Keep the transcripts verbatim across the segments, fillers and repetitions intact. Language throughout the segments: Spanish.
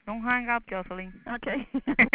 Don't hang up, Jocelyn. Okay.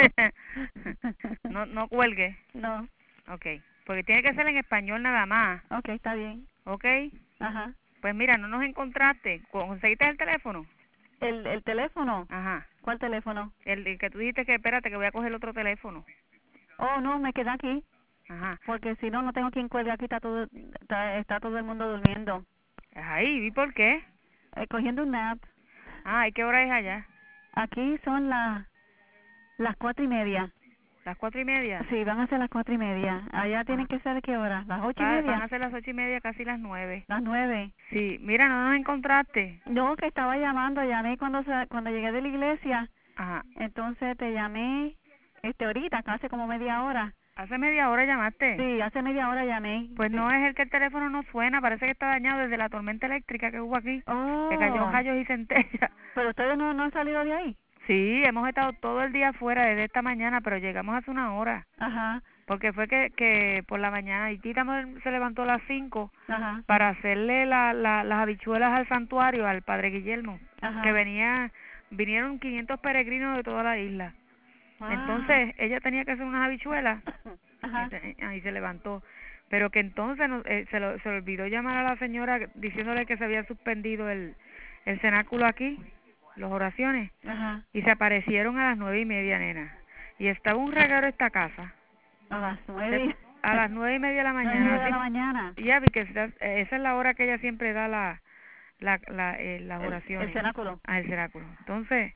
no, no cuelgue. No. Okay. Porque tiene que ser en español nada más. Okay, está bien. Okay. Ajá. Pues mira, no nos encontraste. ¿Conseguiste el teléfono? ¿El, el teléfono? Ajá. ¿Cuál teléfono? El, el que tú dijiste que espérate que voy a coger otro teléfono. Oh, no, me quedé aquí. Ajá. Porque si no, no tengo quien cuelgue aquí, está todo, está, está todo el mundo durmiendo. Ahí, ¿y por qué? Eh, cogiendo un nap. Ah, ¿y qué hora es allá? Aquí son las las cuatro y media. ¿Las cuatro y media? Sí, van a ser las cuatro y media. Allá tienen Ajá. que ser, ¿qué hora? ¿Las ocho y Va- van media? a ser las ocho y media, casi las nueve. Las nueve. Sí, mira, no nos encontraste. No, que estaba llamando, llamé cuando se- cuando llegué de la iglesia. Ajá. Entonces te llamé, este, ahorita, hace como media hora. Hace media hora llamaste. Sí, hace media hora llamé. Pues no es el que el teléfono no suena, parece que está dañado desde la tormenta eléctrica que hubo aquí, que cayó Oh, rayos y centellas. pero ustedes no, no han salido de ahí. Sí, hemos estado todo el día afuera desde esta mañana, pero llegamos hace una hora, Ajá, porque fue que, que por la mañana, y Tita mo- se levantó a las cinco ajá, para hacerle la, la, las habichuelas al santuario, al Padre Guillermo, que ajá. venía, vinieron quinientos peregrinos de toda la isla. Wow. Entonces, ella tenía que hacer unas habichuelas, y Ajá, se- ahí se levantó. Pero que entonces no- eh, se, lo, se le olvidó llamar a la señora diciéndole que se había suspendido el, el cenáculo aquí, las oraciones, ajá. y se aparecieron a las nueve y media, nena. Y estaba un reguero esta casa, A las se- nueve, a las nueve y media de la nueve y media mañana. de la Así, mañana. ya vi que esa, esa es la hora que ella siempre da la, la, la, eh, las El, el oraciones cenáculo. al cenáculo. Entonces,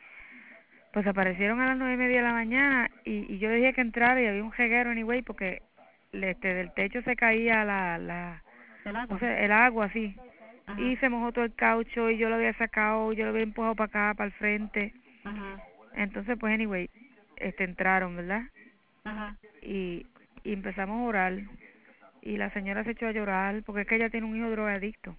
pues aparecieron a las nueve y media de la mañana y, y yo dije que entrara y había un reguero anyway porque le- este, del techo se caía la, la, El no agua. sé, el agua así Ajá, y se mojó todo el caucho y yo lo había sacado, yo lo había empujado para acá, para el frente. ajá, Entonces pues anyway, este entraron, ¿verdad? ajá. Y, y empezamos a orar y la señora se echó a llorar porque es que ella tiene un hijo drogadicto.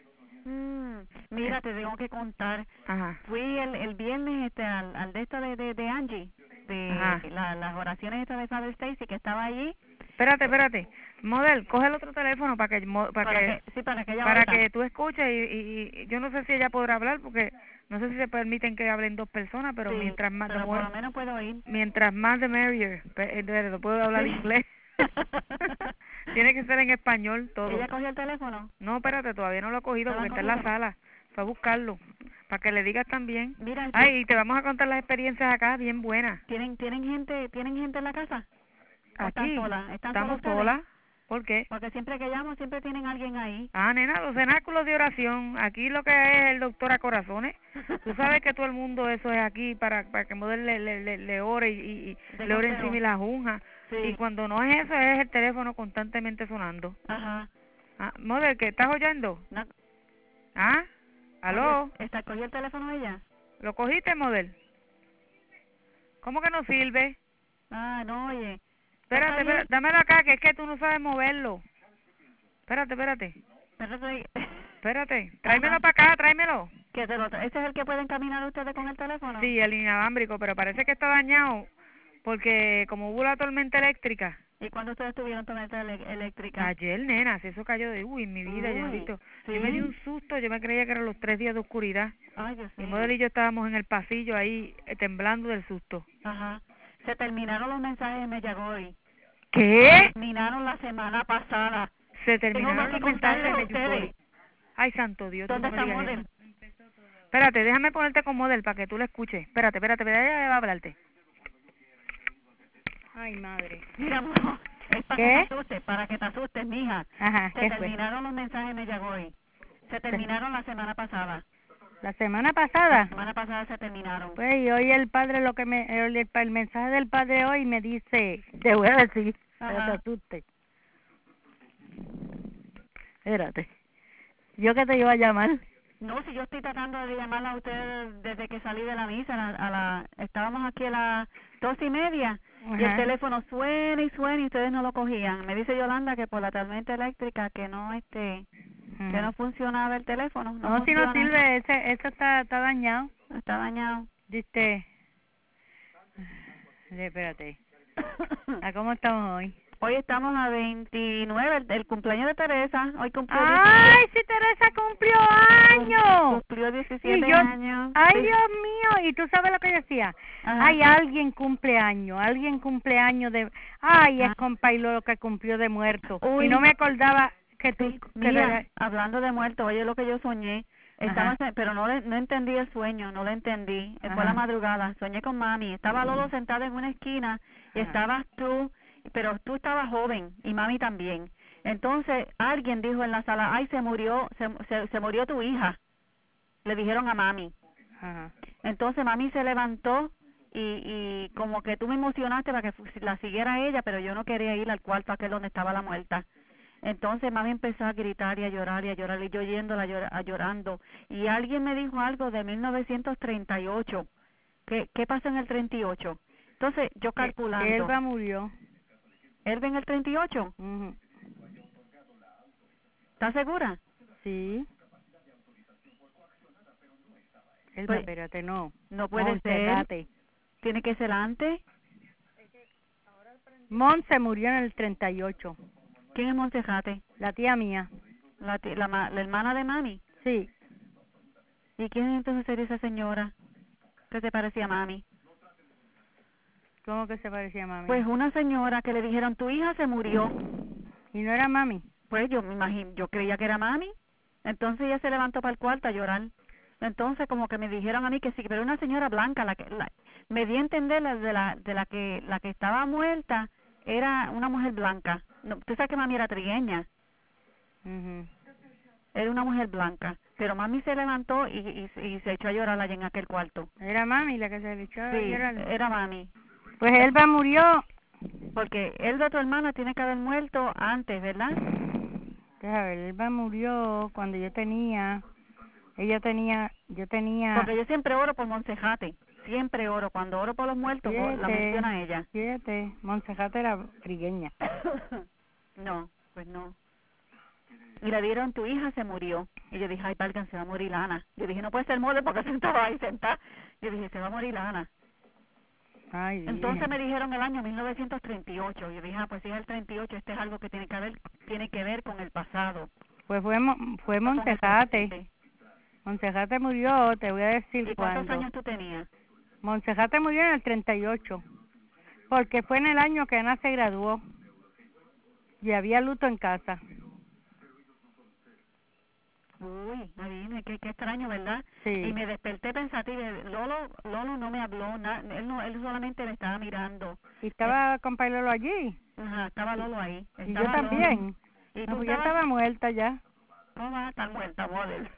Mm, En- mira, te tengo que contar. ajá, Fui el, el viernes este, al, al de esto de, de, de Angie, de ajá. la, las oraciones estas de Father Stacy, que estaba allí. Espérate, espérate. Model, coge el otro teléfono para que mo- para Para que que, sí, para que ella para oiga. que tú escuches y, y, y yo no sé si ella podrá hablar porque no sé si se permiten que hablen dos personas, pero Sí, mientras más de pero por mujer, lo menos puedo oír. mientras más de merrier. Pe- eh, No puedo hablar Sí. inglés. Tiene que ser en español todo. Ella cogió el teléfono. No, espérate, todavía no lo he cogido No la porque han está en la cogido. sala. Fue a buscarlo para que le digas también. Mira, yo, Ay, y te vamos a contar las experiencias acá bien buenas. ¿tienen, tienen gente, tienen gente en la casa? ¿O están Aquí solas? ¿Están solas estamos ustedes? solas. ¿Por qué? Porque siempre que llamo, siempre tienen alguien ahí. Ah, nena, los cenáculos de oración. Aquí lo que es el doctor a corazones. Tú sabes que todo el mundo eso es aquí para, para que Model le, le, le, le ore y, y, y De le ore encima consejo. y las unjas. Y Sí. cuando no es eso, es el teléfono constantemente sonando. Ajá. Ah, Model, ¿qué estás oyendo? No, ¿Ah? cogió, ¿Aló? está, ¿cogió el teléfono ella? ¿Lo cogiste, Model? ¿Cómo que no sirve? Ah, no, oye. ¿Ya está Espérate, bien? espérate, dámelo acá, que es que tú no sabes moverlo. Espérate, espérate. Espérate. Espérate, Ajá. tráemelo para acá, tráemelo. Que te lo tra- ¿Ese es el que pueden caminar ustedes con el teléfono? Sí, el inalámbrico, pero parece que está dañado porque como hubo la tormenta eléctrica. ¿Y cuándo ustedes tuvieron tormenta ele- eléctrica? Ayer, nena, si eso cayó de uy, en mi vida, yo no he Uy, visto. Yo me di un sí. susto, yo me creía que eran los tres días de oscuridad. Ay, Dios Y mío. Model y yo estábamos en el pasillo ahí eh, temblando del susto. Ajá. Se terminaron los mensajes de Mellagoy. ¿Qué? Terminaron la semana pasada. Se Tengo más terminaron que los mensajes contarles de a ustedes. Meyugoy. Ay, santo Dios, tú ¿Dónde no me está digas eso. Model? Espérate, déjame ponerte con Model para que tú lo escuches. Espérate, espérate, espérate, ella va a hablarte. Ay, madre. Mira, amor, es para que te ¿Qué? asustes, para que te asustes, mija. Ajá, Se ¿qué fue? terminaron los mensajes de Mellagoy. Se terminaron la semana pasada. La semana La pasada. semana pasada se terminaron. Pues y hoy el padre lo que me el, el, el mensaje del padre hoy me dice, te voy a decir, para que te Ajá. asustes. Espérate. Yo que te iba a llamar. No, si yo estoy tratando de llamarla a ustedes desde que salí de la misa, a la, a la- estábamos aquí a las dos y media y el Ajá. teléfono suena y suena y ustedes no lo cogían. Me dice Yolanda que por la tormenta eléctrica que no este que no Ajá. funcionaba el teléfono, no, No, si no funciona, sirve, ese, eso está, está dañado. está dañado. Dice, espérate. ¿A cómo estamos hoy? Hoy estamos a veintinueve, el, el cumpleaños de Teresa. Hoy cumplió ¡Ay, si Teresa cumplió años! Cumplió diecisiete Y yo, años. ¡ay, Sí. Dios mío! ¿Y tú sabes lo que yo decía? Ajá. ¡Ay, alguien cumpleaños! Alguien cumpleaños de... ¡Ay, es Ah. compa y lo que cumplió de muerto! Uy. Y no me acordaba que tú... Sí, que mira, rela- hablando de muerto, oye lo que yo soñé. Estaba, Ajá. se- pero no le- no entendí el sueño, no lo entendí. Eh, Fue la Ajá. madrugada, soñé con mami. Estaba Lolo sentada en una esquina y Ajá. estabas tú, pero tú estabas joven y mami también. Entonces alguien dijo en la sala, ay, se murió, se, se, se murió tu hija. Le dijeron a mami. Ajá. Entonces mami se levantó y, y como que tú me emocionaste para que fu- la siguiera ella, pero yo no quería ir al cuarto aquel donde estaba la muerta. Entonces mami empezó a gritar y a llorar y a llorar y yo yéndola llor- a llorando. Y alguien me dijo algo de mil novecientos treinta y ocho. ¿Qué, qué pasó en el treinta y ocho? Entonces yo Eh, calculando. Elba murió. ¿Él en el treinta y ocho? Ujú. ¿Estás segura? Sí. Elba, Pues espérate, no. no puede Montserrate. ser. Tiene que ser antes. Mon se murió en el treinta y ocho. ¿Quién es Montejate? La tía mía. La, ti- la, ma- la hermana de mami. Sí. ¿Y quién entonces sería esa señora que se parecía a mami? ¿Cómo que se parecía a mami? Pues una señora que le dijeron, tu hija se murió. ¿Y no era mami? Pues yo me imagino, yo creía que era mami. Entonces ella se levantó para el cuarto a llorar. Entonces como que me dijeron a mí que sí, pero una señora blanca, la que la, me di a entender la de la de la que la que estaba muerta era una mujer blanca. No, tú sabes que mami era trigueña, Mhm. era una mujer blanca. Pero mami se levantó y, y, y se echó a llorar allá en aquel cuarto. Era mami la que se le echó a Sí, llorar. era mami. Pues Elba murió. Porque él de tu hermana tiene que haber muerto antes, ¿verdad? Deja ver, Elba murió cuando yo tenía, ella tenía, yo tenía Porque yo siempre oro por Monsejate. Siempre oro. Cuando oro por los muertos, o- la siete, menciona ella. siete. Montserrate era trigueña. No, pues no. Y le dieron, tu hija se murió. Y yo dije, ay, Palgan, se va a morir Ana. Yo dije, no puede ser mole porque se estaba ahí sentada. Yo dije, se va a morir Ana. Ay, Entonces Virgen. me dijeron el año mil novecientos treinta y ocho. Yo dije, ah, pues si es el treinta y ocho, este es algo que tiene que ver, tiene que ver con el pasado. Pues fue, Mo- fue no con el Montserrate. presente. Montserrate murió, te voy a decir ¿Y cuántos cuándo. años tú tenías? Montserrate murió en el treinta y ocho, porque fue en el año que Ana se graduó y había luto en casa. Uy, adivine, qué, qué extraño, ¿verdad? Sí. Y me desperté pensativa. Lolo, Lolo no me habló, na- él no, él solamente me estaba mirando. Y estaba con Pailolo allí. Ajá, estaba Lolo ahí. Y yo Estaba Lolo. también. Y No, tú pues ya estabas, estaba muerta ya. ¿cómo vas a estar muerta, model?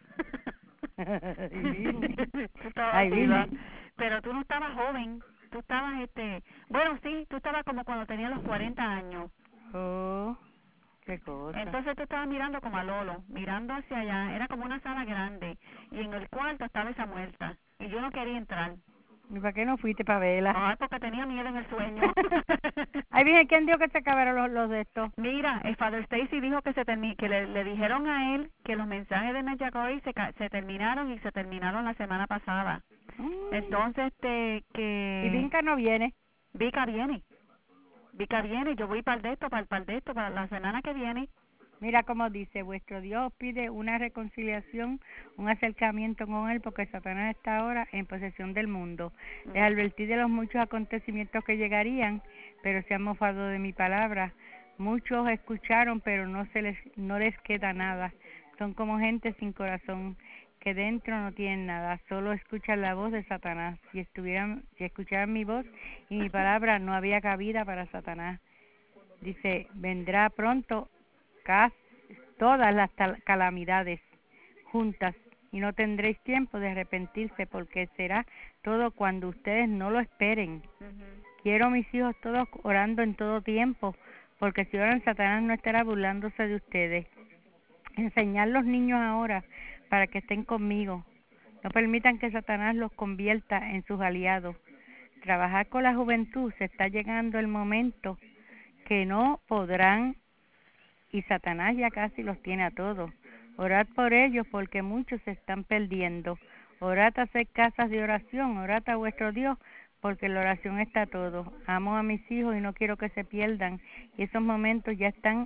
Ay, Virgen. Tú estabas Ay, viva. Virgen. Pero tú no estabas joven. Tú estabas, este, bueno, sí, tú estabas como cuando tenías los cuarenta años. Oh, qué cosa. Entonces tú estabas mirando como a Lolo, mirando hacia allá. Era como una sala grande. Y en el cuarto estaba esa muerta. Y yo no quería entrar. ¿Y para qué no fuiste para verla? Ay, porque tenía miedo en el sueño. Ay, Virgen, ¿quién dijo que se acabaron los, los de estos? Mira, el Father Stacy dijo que se termi que le, le dijeron a él que los mensajes de Nayacoy se, ca- se terminaron y se terminaron la semana pasada. Mm. Entonces, este, que... Y Vinca no viene. Vica viene. Vica viene, yo voy para el de esto, para el, para el de esto, para la semana que viene. Mira cómo dice, vuestro Dios pide una reconciliación, un acercamiento con Él, porque Satanás está ahora en posesión del mundo. Les advertí de los muchos acontecimientos que llegarían, pero se han mofado de mi palabra. Muchos escucharon, pero no se les no les queda nada. Son como gente sin corazón, que dentro no tienen nada, solo escuchan la voz de Satanás. Si estuvieran, si escucharan mi voz y mi palabra, no había cabida para Satanás. Dice, vendrá pronto casi todas las calamidades juntas y no tendréis tiempo de arrepentirse, porque será todo cuando ustedes no lo esperen. Uh-huh. Quiero mis hijos todos orando en todo tiempo, porque si oran, Satanás no estará burlándose de ustedes. Enseñar los niños ahora para que estén conmigo. No permitan que Satanás los convierta en sus aliados. Trabajar con la juventud, se está llegando el momento que no podrán, y Satanás ya casi los tiene a todos. Orad por ellos, porque muchos se están perdiendo. Orad a hacer casas de oración, orad a vuestro Dios, porque en la oración está todo. Amo a mis hijos y no quiero que se pierdan. Y esos momentos ya están,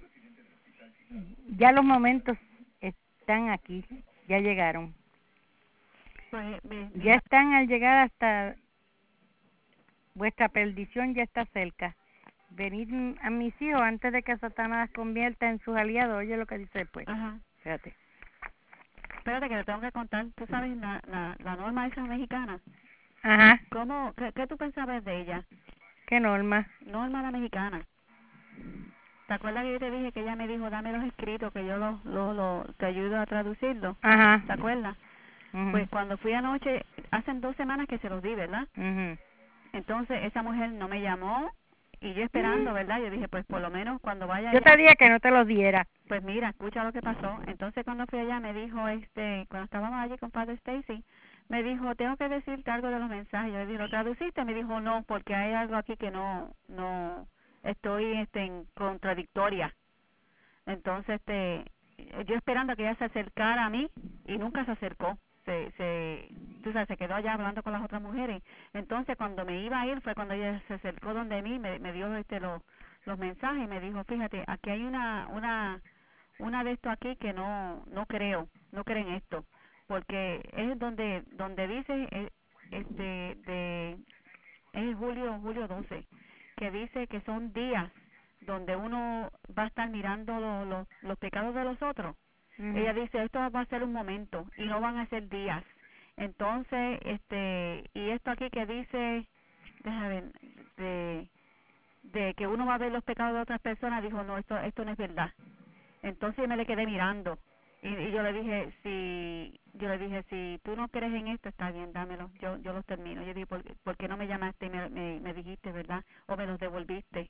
ya los momentos están aquí, ya llegaron. Pues, me, me, Ya están al llegar hasta vuestra perdición, ya está cerca. Venid a mis hijos antes de que Satanás convierta en sus aliados. Oye lo que dice después. ajá. Fíjate. Espérate que le tengo que contar. Tú sabes, la, la, la Norma esa mexicana. Ajá. ¿Cómo, qué, qué tú pensabas de ella? ¿Qué Norma? Norma la mexicana. ¿Te acuerdas que yo te dije que ella me dijo, dame los escritos, que yo los, los, los, te ayudo a traducirlos? Ajá. ¿Te acuerdas? Uh-huh. Pues cuando fui anoche, hacen dos semanas que se los di, ¿verdad? Uh-huh. Entonces esa mujer no me llamó y yo esperando, ¿verdad? Yo dije, pues por lo menos cuando vaya Yo allá. te dije que no te los diera. Pues mira, escucha lo que pasó. Entonces cuando fui allá me dijo, este, cuando estábamos allí con Padre Stacy, me dijo, tengo que decirte algo de los mensajes. Yo le dije, ¿lo traduciste? Me dijo, no, porque hay algo aquí que no, no, estoy este, en contradictoria. Entonces, este, yo esperando que ella se acercara a mí y nunca se acercó. Se, se, tú sabes, se quedó allá hablando con las otras mujeres. Entonces, cuando me iba a ir fue cuando ella se acercó donde mí, me, me dio este los, los mensajes y me dijo, fíjate, aquí hay una, una, una de esto aquí que no, no creo, no creen esto, porque es donde, donde dice, eh, este, de, es julio, julio doce, que dice que son días donde uno va a estar mirando lo, lo, los pecados de los otros. Uh-huh. Ella dice, esto va a ser un momento y no van a ser días. Entonces, este, y esto aquí que dice, déjame ver, de, de que uno va a ver los pecados de otras personas, dijo, no, esto, esto no es verdad. Entonces me le quedé mirando y, y yo le dije, si, yo le dije, si tú no crees en esto, está bien, dámelo, yo, yo los termino. Yo dije, ¿por, ¿por qué no me llamaste y me, me, me dijiste, verdad? O me los devolviste.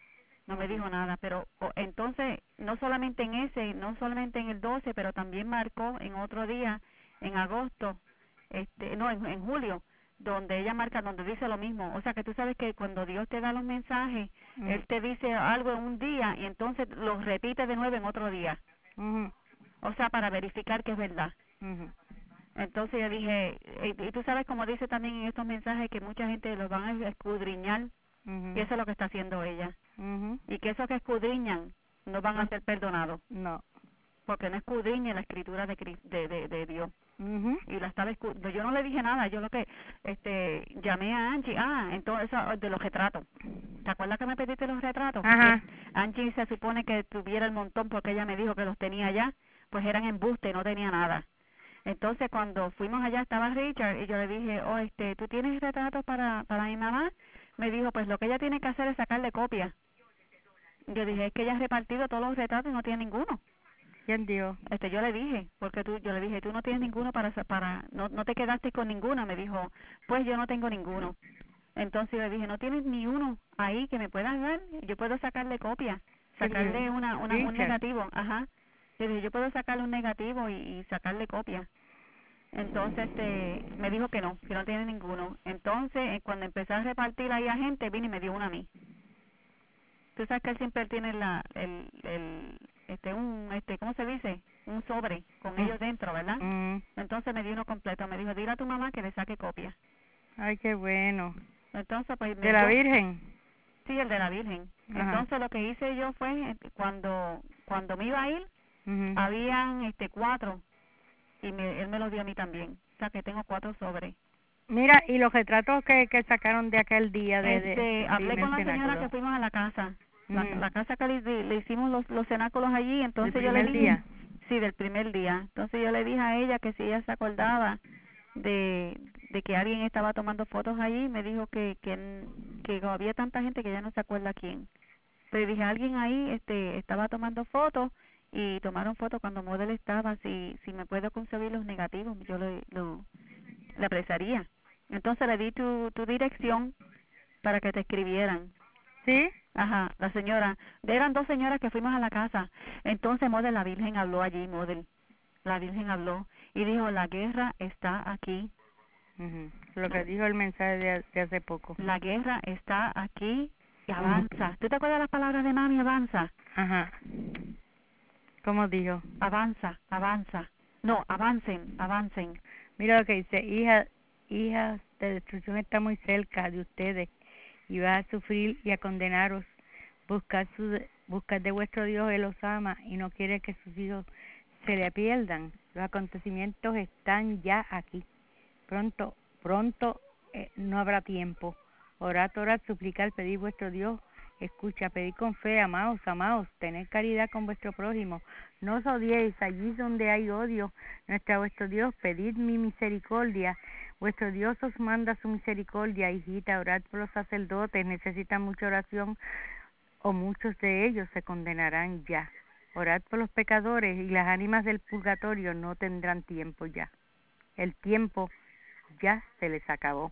No me dijo nada, pero o, entonces, no solamente en ese, no solamente en el doce, pero también marcó en otro día, en agosto, este, no, en, en julio, donde ella marca, donde dice lo mismo. O sea, que tú sabes que cuando Dios te da los mensajes, uh-huh. Él te dice algo en un día y entonces lo repite de nuevo en otro día. Uh-huh. O sea, para verificar que es verdad. Uh-huh. Entonces yo dije, y, y tú sabes como dice también en estos mensajes que mucha gente los van a escudriñar, uh-huh. Y eso es lo que está haciendo ella. Uh-huh. Y que esos que escudriñan no van a ser perdonados. No. Porque no escudriñan la escritura de, de, de, de Dios. Uh-huh. Y la estaba escudriñando. Yo no le dije nada, yo lo que este llamé a Angie, ah, entonces de los retratos. ¿Te acuerdas que me pediste los retratos? Ajá. Angie se supone que tuviera el montón porque ella me dijo que los tenía allá, pues eran embuste, no tenía nada. Entonces cuando fuimos allá estaba Richard y yo le dije, oh, este, ¿tú tienes retratos para, para mi mamá? Me dijo, pues lo que ella tiene que hacer es sacarle copia. Yo dije, es que ella ha repartido todos los retratos y no tiene ninguno. ¿Quién dio? Este, yo le dije, porque tú, yo le dije, tú no tienes ninguno para, para, no, no te quedaste con ninguno. Me dijo, pues yo no tengo ninguno. Entonces le dije, no tienes ni uno ahí que me puedas dar, yo puedo sacarle copia, sacarle una, una un negativo, ajá. Yo dije, yo puedo sacarle un negativo y, y sacarle copia. Entonces este, me dijo que no, que no tiene ninguno. Entonces, cuando empecé a repartir ahí a gente, vine y me dio una a mí. Tú sabes que él siempre tiene la, el, el, este, un, este, ¿cómo se dice? Un sobre con mm. ellos dentro, ¿verdad? Mm. Entonces me dio uno completo. Me dijo, dile a tu mamá que le saque copia. Ay, qué bueno. Entonces, pues... ¿De la dio, Virgen? Sí, el de la Virgen. Ajá. Entonces, lo que hice yo fue, cuando cuando me iba a ir, uh-huh. habían este cuatro, y me, él me los dio a mí también. O sea, que tengo cuatro sobres. Mira, y los retratos que, que sacaron de aquel día de... Este, de hablé con la señora que fuimos a la casa. La, uh-huh. la casa que le, le hicimos los, los cenáculos allí, entonces yo le dije... día? Sí, del primer día. Entonces yo le dije a ella que si ella se acordaba de, de que alguien estaba tomando fotos allí, me dijo que, que, que había tanta gente que ya no se acuerda quién. Pero dije, alguien ahí este estaba tomando fotos y tomaron fotos cuando Model estaba, si si me puedo conseguir los negativos, yo le, lo, le apreciaría. Entonces le di tu, tu dirección para que te escribieran. ¿Sí? Ajá, la señora. Eran dos señoras que fuimos a la casa. Entonces, Model, la Virgen habló allí, Model. La Virgen habló y dijo, la guerra está aquí. Uh-huh. Lo que dijo el mensaje de, de hace poco. La guerra está aquí y avanza. Uh-huh. ¿Tú te acuerdas las palabras de mami, avanza? Ajá. ¿Cómo dijo? Avanza, avanza. No, avancen, avancen. Mira lo que dice, hija, hijas de destrucción está muy cerca de ustedes y va a sufrir y a condenaros. Buscad, su, buscad de vuestro Dios, Él os ama y no quiere que sus hijos se le pierdan. Los acontecimientos están ya aquí. Pronto, pronto eh, no habrá tiempo. Orad, orad, suplicad, pedid vuestro Dios. Escucha, pedid con fe, amaos, amaos, tened caridad con vuestro prójimo. No os odiéis, allí donde hay odio, nuestra vuestro Dios, pedid mi misericordia. Vuestro Dios os manda su misericordia, hijita, orad por los sacerdotes, necesitan mucha oración, o muchos de ellos se condenarán ya. Orad por los pecadores, y las ánimas del purgatorio no tendrán tiempo ya. El tiempo ya se les acabó.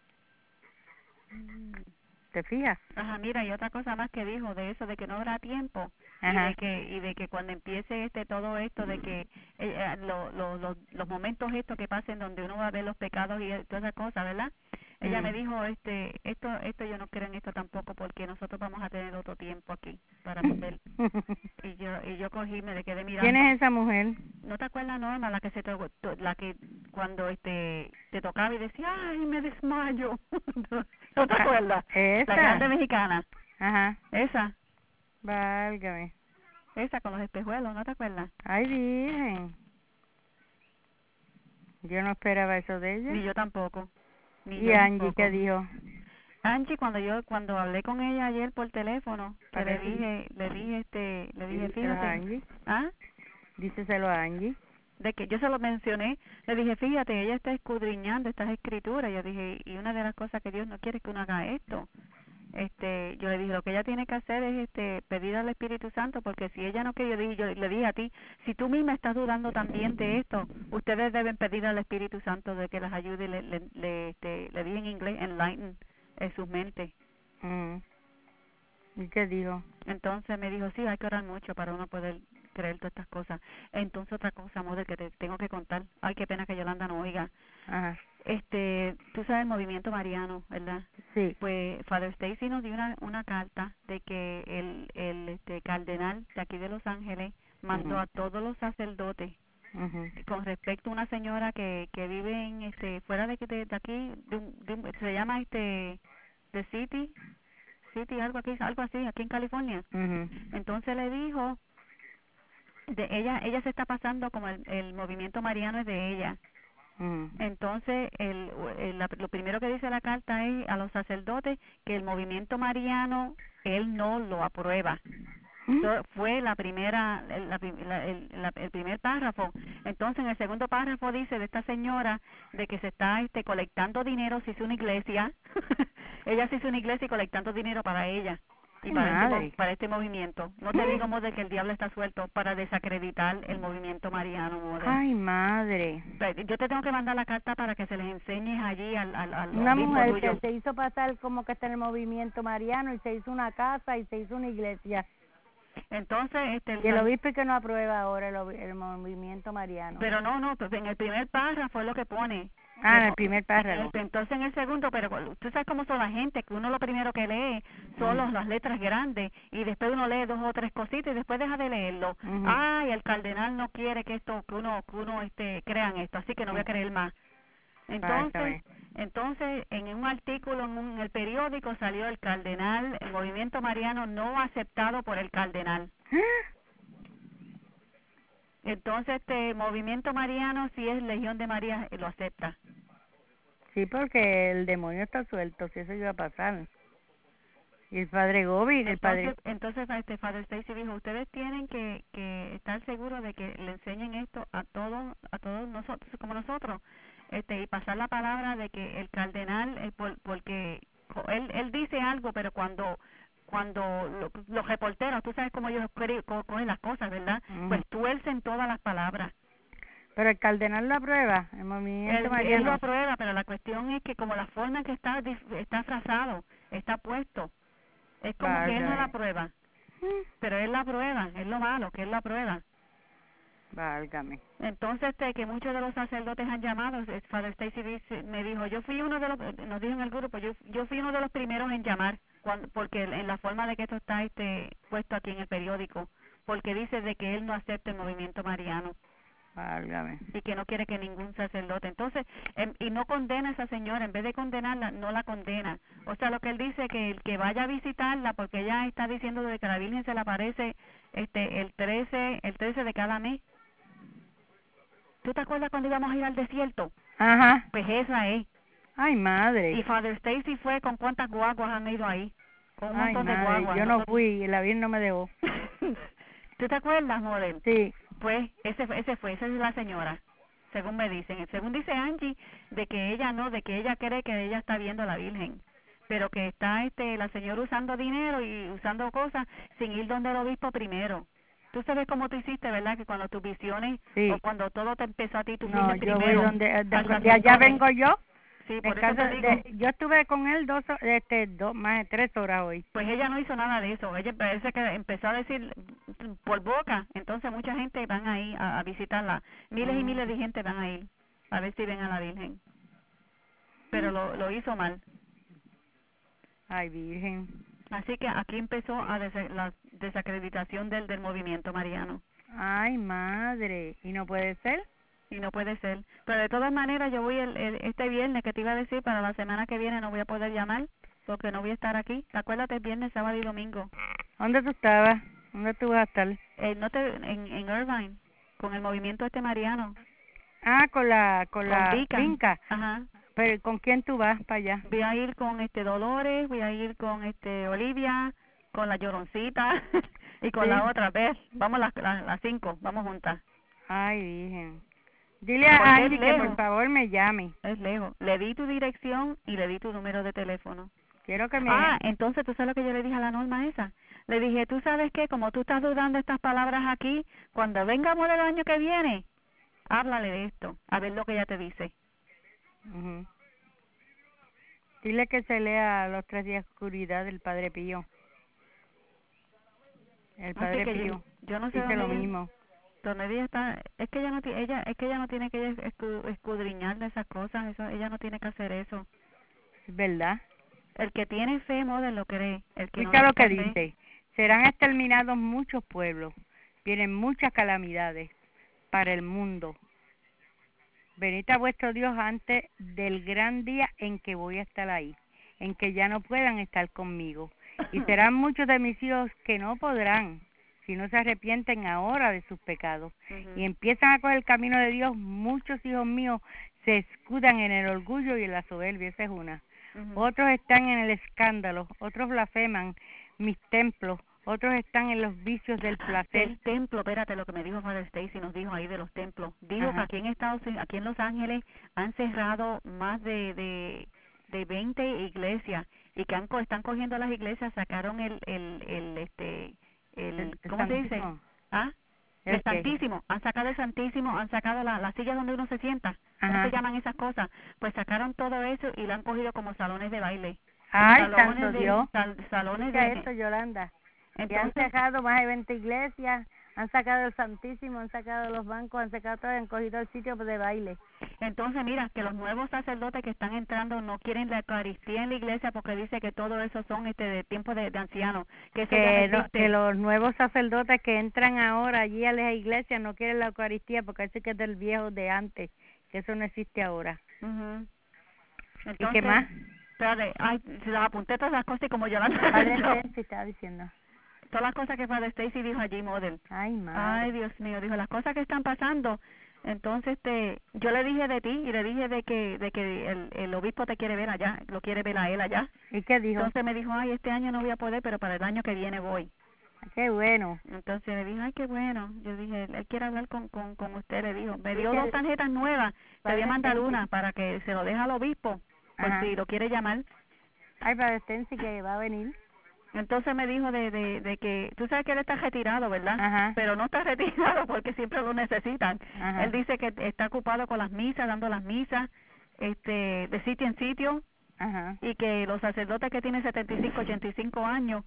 ¿Te fijas? Ajá, mira, y otra cosa más que dijo de eso, de que no habrá tiempo. Ajá. Y de que y de que cuando empiece este todo esto, de que eh, eh, lo, lo, lo- los momentos estos que pasen donde uno va a ver los pecados y todas esas cosas, ¿verdad? Ella Mm. me dijo, este, esto, esto yo no creo en esto tampoco, porque nosotros vamos a tener otro tiempo aquí para ver. Y yo y yo cogí, me le quedé mirando. ¿Quién es esa mujer? ¿No te acuerdas, Norma, la que se to- to- la que cuando este te tocaba y decía, ay, me desmayo? ¿No te acuerdas? Esa. La grande mexicana. Ajá. Esa, Válgame. esa con los espejuelos, ¿no te acuerdas? Ay, virgen. Yo no esperaba eso de ella. Ni yo tampoco. Ni ¿Y yo Angie tampoco. qué dijo? Angie, cuando yo cuando hablé con ella ayer por teléfono, que ¿Para le qué? dije, le dije este, le dije, Díselo a fíjate, Angie. ¿ah? Díselo a Angie. De que yo se lo mencioné, le dije, fíjate, ella está escudriñando estas escrituras. Yo dije, y una de las cosas que Dios no quiere es que uno haga esto. Este, yo le dije, lo que ella tiene que hacer es este pedir al Espíritu Santo, porque si ella no quiere, yo, dije, yo le dije a ti, si tú misma estás dudando también de esto, ustedes deben pedir al Espíritu Santo de que las ayude, le, le, le, este, le dije en inglés, enlighten en sus mentes. Mm. ¿Y qué dijo? Entonces me dijo, sí, hay que orar mucho para uno poder creer todas estas cosas. Entonces otra cosa, Mother, que te tengo que contar, ay, qué pena que Yolanda no oiga. Ajá. Este, tú sabes el movimiento mariano, ¿verdad? Sí. Pues Father Stacy nos dio una, una carta de que el, el este, cardenal de aquí de Los Ángeles mandó Ujú. a todos los sacerdotes Ujú. con respecto a una señora que, que vive en este fuera de, de, de aquí, de un- de un- se llama este The City, City algo aquí, algo así, aquí en California. Ujú. Entonces le dijo, de ella ella se está pasando como el, el movimiento mariano es de ella. Ujú. Entonces, el, el- la- lo primero que dice la carta es a los sacerdotes que el movimiento mariano, él no lo aprueba. Eso fue la primera, el, la prim- la- el, la- el primer párrafo. Entonces, en el segundo párrafo dice de esta señora de que se está este, colectando dinero, se hizo una iglesia. Ella se hizo una iglesia y colectando dinero para ella y Ay, para este, mo- madre. para este movimiento. No te digo, Mother, que el diablo está suelto para desacreditar el movimiento mariano, Mother. Ay, madre. Yo te tengo que mandar la carta para que se les enseñes allí al, al, al Una obispo mujer tuyo. que se hizo pasar como que está en el movimiento mariano y se hizo una casa y se hizo una iglesia. Entonces, este, el Y el san- obispo es que no aprueba ahora el, obi- el movimiento mariano. pero no, no, pues en el primer párrafo es lo que pone. Ah, en Que el po- primer párrafo. Entonces en el segundo, pero cu- tú sabes cómo son la gente, que uno lo primero que lee son Mm. los- las letras grandes y después uno lee dos o tres cositas y después deja de leerlo. Ujú. Ay, el cardenal no quiere que esto, que uno, que uno este, crean esto, así que no voy a creer más. Entonces, Válgame. entonces en un artículo en, un- en el periódico salió el cardenal, el movimiento mariano no aceptado por el cardenal. Entonces, este movimiento mariano, si es Legión de María, eh, lo acepta. Sí, porque el demonio está suelto, si eso iba a pasar. Y el padre Gobi, el padre... Entonces, entonces este Father Stacy dijo, ustedes tienen que, que estar seguros de que le enseñen esto a todos, a todos nosotros, como nosotros, este y pasar la palabra de que el cardenal, eh, por- porque co- él, él dice algo, pero cuando cuando lo- los reporteros, tú sabes cómo ellos cre- co- cogen las cosas, ¿verdad? Ujú. Pues tuercen todas las palabras. Pero el cardenal lo aprueba, el movimiento Él, él mariano. lo aprueba, pero la cuestión es que como la forma en que está dif- está frazado, está puesto, es como que él no la Válgame. aprueba, pero él la aprueba, es lo malo, que él la aprueba. Válgame. Entonces, este, que muchos de los sacerdotes han llamado, eh, Father Stacy dice- me dijo, yo fui uno de los, eh, nos dijo en el grupo, yo, yo fui uno de los primeros en llamar, cuando, porque en la forma de que esto está este puesto aquí en el periódico, porque dice de que él no acepta el movimiento mariano. Válgame. Y que no quiere que ningún sacerdote. Entonces, em, y no condena a esa señora, en vez de condenarla, no la condena. O sea, lo que él dice, que el que vaya a visitarla, porque ella está diciendo de que la Virgen se le aparece este el trece el trece de cada mes. ¿Tú te acuerdas cuando íbamos a ir al desierto? Ajá. Pues esa es. Ay, madre. Y Father Stacy fue, ¿con cuántas guaguas han ido ahí? Con un Ay, montón de madre, guaguas. yo no Nosotros... fui y la Virgen no me dejó. ¿Tú te acuerdas, Model? Sí. Pues ese fue, ese fue, esa es la señora, según me dicen. Según dice Angie, de que ella no, de que ella cree que ella está viendo a la Virgen, pero que está este la señora usando dinero y usando cosas sin ir donde el obispo primero. Tú sabes cómo tú hiciste, ¿verdad? Que cuando tus visiones Sí. o cuando todo te empezó a ti, tú No, fuiste yo voy primero. donde, de, al de allá sacerdote. vengo yo. Sí, por eso Descanso, te digo. de, yo estuve con él dos, ho- este, dos, más de tres horas hoy. Pues ella no hizo nada de eso. Ella parece que empezó a decir por boca. Entonces mucha gente van ahí a, a visitarla. Miles y Mm. miles de gente van a ir a ver si ven a la Virgen. Pero lo, lo hizo mal. Ay, Virgen. Así que aquí empezó a des- la desacreditación del, del movimiento mariano. Ay, madre. ¿Y no puede ser? Y no puede ser. Pero de todas maneras yo voy el, el- este viernes, que te iba a decir, para la semana que viene no voy a poder llamar porque no voy a estar aquí. Acuérdate, viernes, sábado y domingo. ¿Dónde tú estabas? ¿Dónde tú vas a estar? Eh, no te, en, en Irvine, con el movimiento este mariano. Ah, con la, con, Con la Vika. finca. Ajá. Pero ¿con quién tú vas para allá? Voy a ir con este Dolores, voy a ir con este Olivia, con la Lloroncita y con Sí. la otra, ¿ves? Vamos las, las, las cinco, vamos juntas. Ay, Virgen. Dile a Porque es Angie que por lejos. favor me llame. Es lejos. Le di tu dirección y le di tu número de teléfono. Quiero que me... Ah, entonces tú sabes lo que yo le dije a la Norma esa. Le dije, tú sabes qué, como tú estás dudando estas palabras aquí, cuando vengamos el año que viene, háblale de esto, a ver lo que ella te dice. Ujú. Dile que se lea Los tres días de oscuridad del Padre Pío. El Así Padre que Pío yo, yo no sé dice dónde lo ella- mismo. donde ella está, es que ella no tiene, ella, es que ella no tiene que escu- escudriñar de esas cosas, eso, ella no tiene que hacer eso. Es verdad. El que tiene fe, Model, lo cree. El que no Escucha lo que tiene fe, dice. Serán exterminados muchos pueblos. Vienen muchas calamidades para el mundo. Venid a vuestro Dios antes del gran día en que voy a estar ahí, en que ya no puedan estar conmigo. Y serán muchos de mis hijos que no podrán, si no se arrepienten ahora de sus pecados. Ujú. Y empiezan a coger el camino de Dios, muchos hijos míos se escudan en el orgullo y en la soberbia, esa es una. Ujú. Otros están en el escándalo, otros blasfeman mis templos, otros están en los vicios del placer. Del templo, espérate, lo que me dijo Father Stacy nos dijo ahí de los templos. Dijo Ajá. que aquí en Estados Unidos, aquí en Los Ángeles, han cerrado más de, de, de veinte iglesias y que han, co- están cogiendo las iglesias, sacaron el, el, el este, el, El- el ¿cómo se dice? Santísimo. ¿Ah? ¿El El qué? Santísimo, han sacado el Santísimo, han sacado la, la silla donde uno se sienta. ¿Cómo Ajá. se llaman esas cosas? Pues sacaron todo eso y lo han cogido como salones de baile. Ay, salones santo de, Dios. sal- salones Escucha de, esto, Yolanda. Que han entonces, cerrado más de veinte iglesias, han sacado el Santísimo, han sacado los bancos, han sacado todo, han cogido el sitio de baile. entonces mira, que los nuevos sacerdotes que están entrando no quieren la Eucaristía en la iglesia porque dice que todo eso son este de tiempo de, de ancianos, que eso ya Que, no no- existe. que los nuevos sacerdotes que entran ahora allí a las iglesias no quieren la Eucaristía porque eso que es del viejo de antes, que eso no existe ahora. Ujú. ¿Y Entonces, qué más? espérate, ay, se las apunté todas las cosas y como Yolanda Padre yo, Stacy estaba diciendo. todas las cosas que Padre Stacy dijo allí, Model. Ay, madre. Ay, Dios mío, dijo las cosas que están pasando. Entonces, este, yo le dije de ti y le dije de que de que el, el obispo te quiere ver allá, lo quiere ver a él allá. ¿Y qué dijo? Entonces me dijo, ay, este año no voy a poder, pero para el año que viene voy. Qué bueno. Entonces le dije, ay, qué bueno. Yo dije, él quiere hablar con, con, con usted, le dijo. Me ¿Y dio qué dos dijo? tarjetas nuevas, te voy a Padre mandar Stacy. una para que se lo deje al obispo, por Ajá. si lo quiere llamar. Ay, Padre Stacy que va a venir. Entonces me dijo de, de, de que, tú sabes que él está retirado, ¿verdad? Ajá. Pero no está retirado porque siempre lo necesitan. Ajá. Él dice que está ocupado con las misas, dando las misas, este, de sitio en sitio, Ajá. y que los sacerdotes que tienen setenta y cinco, ochenta y cinco años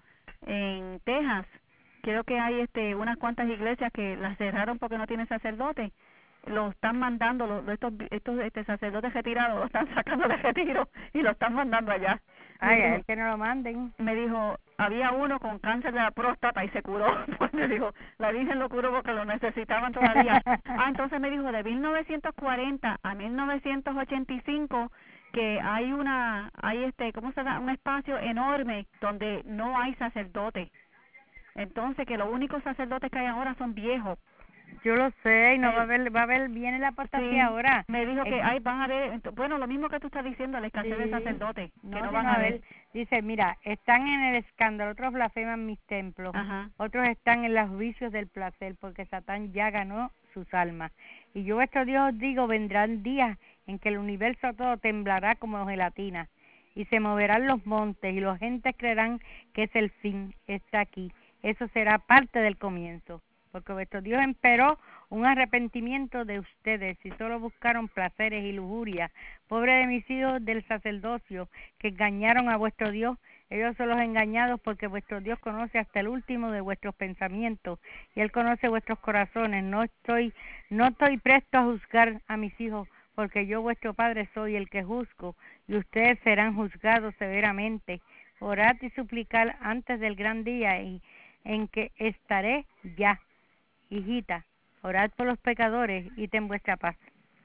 en Texas, creo que hay este unas cuantas iglesias que las cerraron porque no tienen sacerdotes, lo están mandando, los, estos estos este, sacerdotes retirados, lo están sacando de retiro y lo están mandando allá. Ay, Me a dijo, él que no lo manden. me dijo, había uno con cáncer de la próstata y se curó. Pues le dijo, la Virgen lo curó porque lo necesitaban todavía. Ah, entonces me dijo, de mil novecientos cuarenta a mil novecientos ochenta y cinco que hay una, hay este, ¿cómo se llama? Un espacio enorme donde no hay sacerdotes. Entonces que los únicos sacerdotes que hay ahora son viejos. Yo lo sé, y no Eh, va a haber, va a haber, viene la apostasía Sí, ahora. me dijo Es que que- ay, van a ver, ent- bueno, lo mismo que tú estás diciendo, la escasez de sí, sacerdotes, que no, no si van no, a a ver. ver, dice, mira, están en el escándalo, otros blasfeman mis templos, Ajá. otros están en los vicios del placer, porque Satán ya ganó sus almas. Y yo, vuestro Dios, os digo, vendrán días en que el universo todo temblará como gelatina, y se moverán los montes, y los gentes creerán que es el fin, está aquí. Eso será parte del comienzo, porque vuestro Dios esperó un arrepentimiento de ustedes, si solo buscaron placeres y lujuria. Pobre de mis hijos del sacerdocio, que engañaron a vuestro Dios. Ellos son los engañados, porque vuestro Dios conoce hasta el último de vuestros pensamientos, y Él conoce vuestros corazones. No estoy, no estoy presto a juzgar a mis hijos, porque yo vuestro Padre soy el que juzgo, y ustedes serán juzgados severamente. Orad y suplicad antes del gran día, y en que estaré ya. Hijita, orad por los pecadores y ten vuestra paz.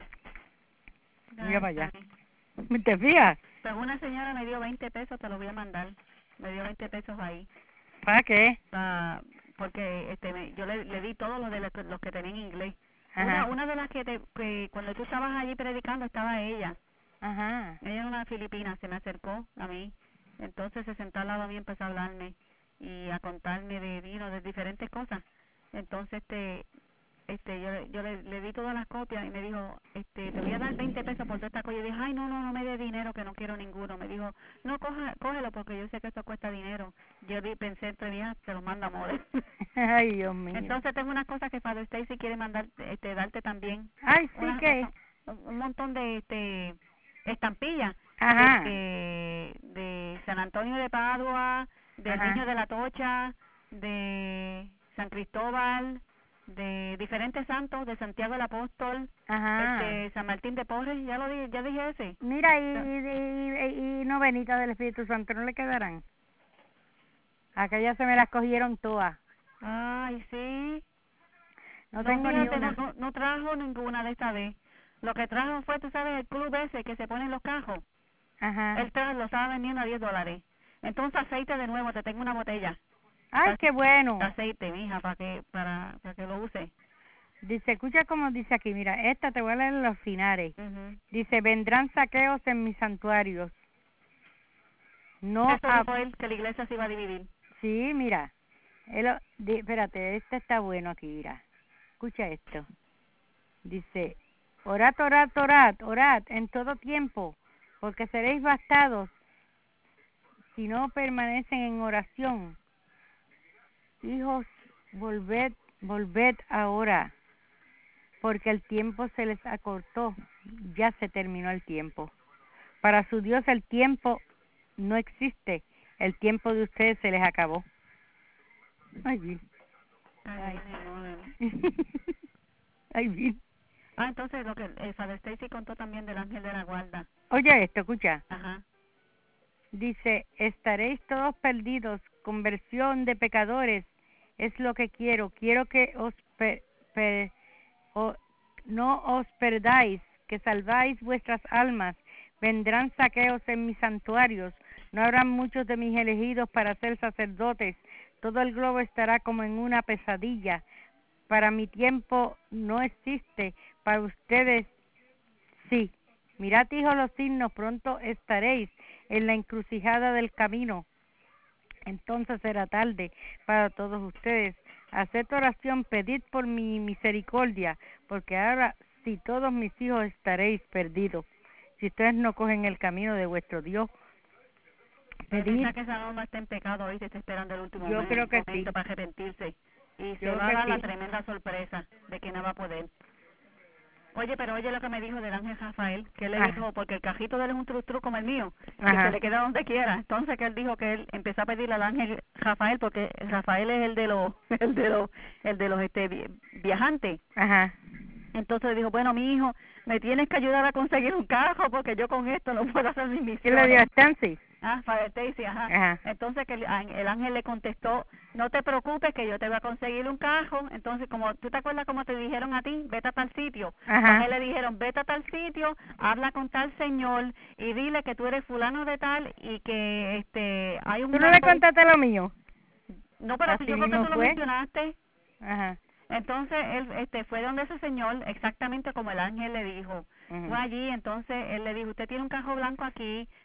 Mira Ay, para allá. Fanny. ¿Te fijas? Pues una señora me dio veinte pesos, te lo voy a mandar. Me dio veinte pesos ahí. ¿Para qué? Pa, porque este me, yo le, le di todo lo de los que, los que tenían inglés. Una Ajá, una de las que, te, que cuando tú estabas allí predicando estaba ella. ajá. Ella era una filipina, se me acercó a mí. Entonces se sentó al lado mío y empezó a hablarme y a contarme de vino, de diferentes cosas. Entonces este este yo, yo le, le di todas las copias y me dijo, este te voy a dar veinte pesos por toda esta cosa. Yo dije, ay, no, no, no me dé dinero, que no quiero ninguno. Me dijo, no, coja, cógelo porque yo sé que esto cuesta dinero. Yo di, pensé entre mí, se lo manda a More. Ay, Dios mío. Entonces tengo unas cosas que Father Stacy quiere mandar, este, darte también. Ay, sí Una, que. un, un montón de este estampillas Ajá, de, de San Antonio de Padua, del ajá, Niño de la Tocha, de San Cristóbal, de diferentes santos, de Santiago el Apóstol, ajá. este San Martín de Porres, ya lo di, ya dije ese. Mira, y, y, y, y novenitas del Espíritu Santo, ¿no le quedarán? Aquellas se me las cogieron todas. Ay, sí. No No, tengo ni fíjate, no, una. no, no trajo ninguna de esta vez. Lo que trajo fue, tú sabes, el club ese que se pone en los cajos. Ajá. Él te lo estaba vendiendo a diez dólares. Entonces aceite de nuevo, te tengo una botella. Ay, qué bueno. Aceite, mija, para que para, para que lo use. Dice, escucha como dice aquí, mira, esta te voy a leer los finales. Uh-huh. Dice, vendrán saqueos en mis santuarios. No, Eso a, dijo él, que la iglesia se iba a dividir. sí, mira, él, lo- di- espérate, este está bueno aquí, mira. Escucha esto. Dice, orad, orad, orad, orad en todo tiempo, porque seréis bastados si no permanecen en oración. Hijos, volved, volved ahora, porque el tiempo se les acortó, ya se terminó el tiempo. Para su Dios el tiempo no existe, el tiempo de ustedes se les acabó. Ay, Bill. Ay, Ay. mi amor. Ay, Bill. Ah, entonces lo que el Father Stacy contó también del ángel de la guarda. Oye esto, escucha. Ajá. Dice, estaréis todos perdidos, conversión de pecadores, es lo que quiero. Quiero que os per, per, o, no os perdáis, que salváis vuestras almas. Vendrán saqueos en mis santuarios, no habrán muchos de mis elegidos para ser sacerdotes. Todo el globo estará como en una pesadilla. Para mi tiempo no existe, para ustedes sí. Mirad, hijos, los signos, pronto estaréis en la encrucijada del camino. Entonces será tarde para todos ustedes. Haced oración, pedid por mi misericordia, porque ahora si todos mis hijos estaréis perdidos, si ustedes no cogen el camino de vuestro Dios. Pero Pedid, piensa que esa alma está en pecado hoy, te está esperando el último yo momento, creo que sí, momento para arrepentirse. Y se yo va a creo dar que la sí. tremenda sorpresa de que no va a poder. Oye, pero oye lo que me dijo del ángel Rafael, que él le Ajá, dijo, porque el cajito de él es un tru tru como el mío, que se ajá, le queda donde quiera. Entonces que él dijo que él empezó a pedirle al ángel Rafael, porque Rafael es el de los, el de los, el de los este vi- viajantes. ajá. Entonces dijo, bueno, mi hijo, me tienes que ayudar a conseguir un carro, porque yo con esto no puedo hacer mis ¿Quién le dio a misiones. Stancy? Ah, Father Stacy, ajá. Ajá. Entonces que el, ángel- el ángel le contestó, no te preocupes que yo te voy a conseguir un carro. Entonces, como tú te acuerdas como te dijeron a ti, vete a tal sitio. Ajá. A él le dijeron, vete a tal sitio, habla con tal señor y dile que tú eres fulano de tal y que este hay un ¿Tú no le banco. contaste lo mío? No, pero Así yo creo que mismo tú lo fue. mencionaste. Ajá. Entonces él este fue donde ese señor, exactamente como el ángel le dijo. Ujú. Fue allí, entonces él le dijo, usted tiene un carro blanco aquí,